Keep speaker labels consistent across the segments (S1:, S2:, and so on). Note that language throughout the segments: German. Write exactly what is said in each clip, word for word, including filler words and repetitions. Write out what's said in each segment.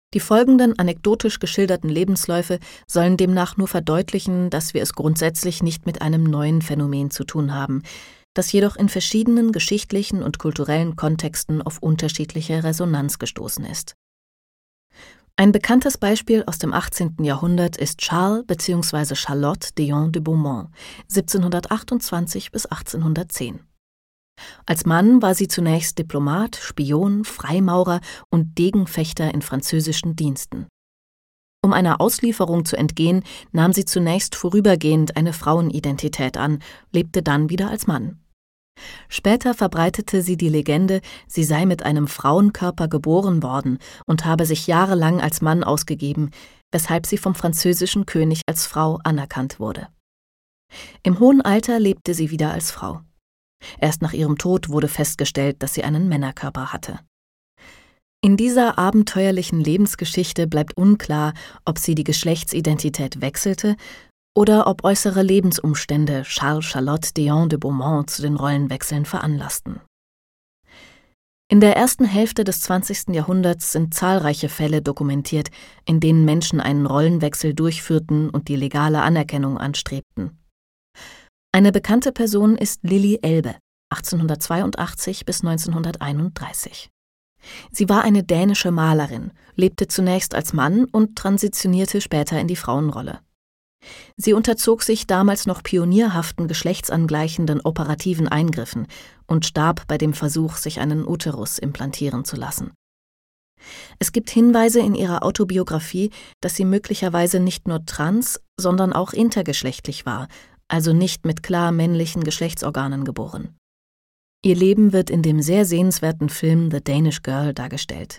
S1: Die folgenden anekdotisch geschilderten Lebensläufe sollen demnach nur verdeutlichen, dass wir es grundsätzlich nicht mit einem neuen Phänomen zu tun haben, das jedoch in verschiedenen geschichtlichen und kulturellen Kontexten auf unterschiedliche Resonanz gestoßen ist. Ein bekanntes Beispiel aus dem achtzehnten Jahrhundert ist Charles bzw. Charlotte Dion de Beaumont, siebzehnhundertachtundzwanzig bis achtzehnhundertzehn. Als Mann war sie zunächst Diplomat, Spion, Freimaurer und Degenfechter in französischen Diensten. Um einer Auslieferung zu entgehen, nahm sie zunächst vorübergehend eine Frauenidentität an, lebte dann wieder als Mann. Später verbreitete sie die Legende, sie sei mit einem Frauenkörper geboren worden und habe sich jahrelang als Mann ausgegeben, weshalb sie vom französischen König als Frau anerkannt wurde. Im hohen Alter lebte sie wieder als Frau. Erst nach ihrem Tod wurde festgestellt, dass sie einen Männerkörper hatte. In dieser abenteuerlichen Lebensgeschichte bleibt unklar, ob sie die Geschlechtsidentität wechselte oder ob äußere Lebensumstände Charles Charlotte Dion de Beaumont zu den Rollenwechseln veranlassten. In der ersten Hälfte des zwanzigsten Jahrhunderts sind zahlreiche Fälle dokumentiert, in denen Menschen einen Rollenwechsel durchführten und die legale Anerkennung anstrebten. Eine bekannte Person ist Lily Elbe, achtzehnhundertzweiundachtzig bis neunzehnhunderteinunddreißig. Sie war eine dänische Malerin, lebte zunächst als Mann und transitionierte später in die Frauenrolle. Sie unterzog sich damals noch pionierhaften geschlechtsangleichenden operativen Eingriffen und starb bei dem Versuch, sich einen Uterus implantieren zu lassen. Es gibt Hinweise in ihrer Autobiografie, dass sie möglicherweise nicht nur trans, sondern auch intergeschlechtlich war, also nicht mit klar männlichen Geschlechtsorganen geboren. Ihr Leben wird in dem sehr sehenswerten Film The Danish Girl dargestellt.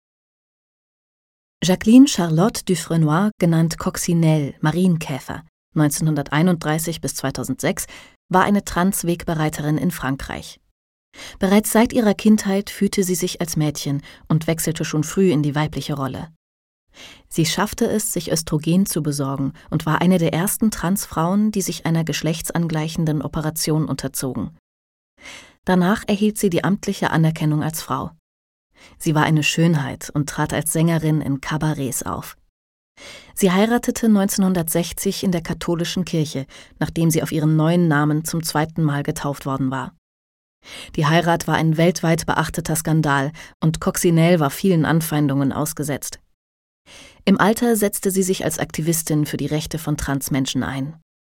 S1: Jacqueline Charlotte Dufresnoy, genannt Coccinelle, Marienkäfer, neunzehnhunderteinunddreißig bis zweitausendsechs, war eine Trans-Wegbereiterin in Frankreich. Bereits seit ihrer Kindheit fühlte sie sich als Mädchen und wechselte schon früh in die weibliche Rolle. Sie schaffte es, sich Östrogen zu besorgen und war eine der ersten Transfrauen, die sich einer geschlechtsangleichenden Operation unterzogen. Danach erhielt sie die amtliche Anerkennung als Frau. Sie war eine Schönheit und trat als Sängerin in Kabarets auf. Sie heiratete neunzehnhundertsechzig in der katholischen Kirche, nachdem sie auf ihren neuen Namen zum zweiten Mal getauft worden war. Die Heirat war ein weltweit beachteter Skandal und Coccinelle war vielen Anfeindungen ausgesetzt. Im Alter setzte sie sich als Aktivistin für die Rechte von Transmenschen ein.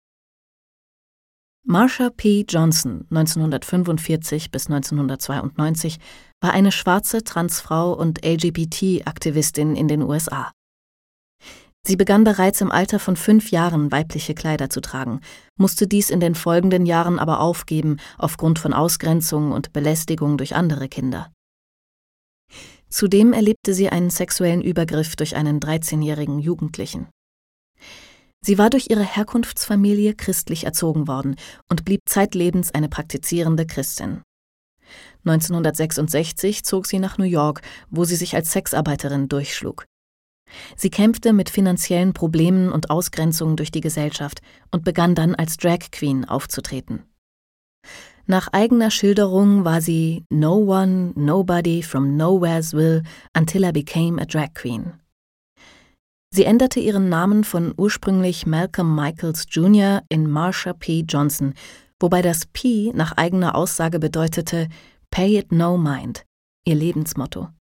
S1: Marsha P. Johnson, neunzehnhundertfünfundvierzig bis neunzehnhundertzweiundneunzig, war eine schwarze Transfrau und L G B T-Aktivistin in den U S A. Sie begann bereits im Alter von fünf Jahren weibliche Kleider zu tragen, musste dies in den folgenden Jahren aber aufgeben aufgrund von Ausgrenzung und Belästigung durch andere Kinder. Zudem erlebte sie einen sexuellen Übergriff durch einen dreizehnjährigen Jugendlichen. Sie war durch ihre Herkunftsfamilie christlich erzogen worden und blieb zeitlebens eine praktizierende Christin. neunzehnhundertsechsundsechzig zog sie nach New York, wo sie sich als Sexarbeiterin durchschlug. Sie kämpfte mit finanziellen Problemen und Ausgrenzungen durch die Gesellschaft und begann dann als Drag Queen aufzutreten. Nach eigener Schilderung war sie No one, nobody from nowheresville until I became a drag queen. Sie änderte ihren Namen von ursprünglich Malcolm Michaels Junior in Marsha P. Johnson, wobei das P nach eigener Aussage bedeutete Pay it no mind, ihr Lebensmotto.